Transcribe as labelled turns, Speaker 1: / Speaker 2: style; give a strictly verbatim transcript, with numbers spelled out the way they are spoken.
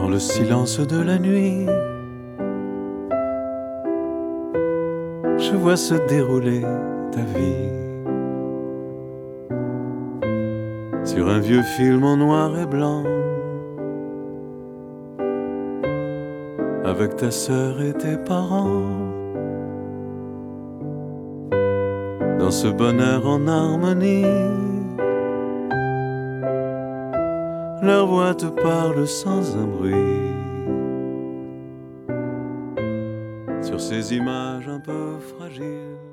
Speaker 1: le silence de la nuit, je vois se dérouler ta vie sur un vieux film en noir et blanc, avec ta sœur et tes parents. Dans ce bonheur en harmonie, leur voix te parle sans un bruit, sur ces images un peu fragiles.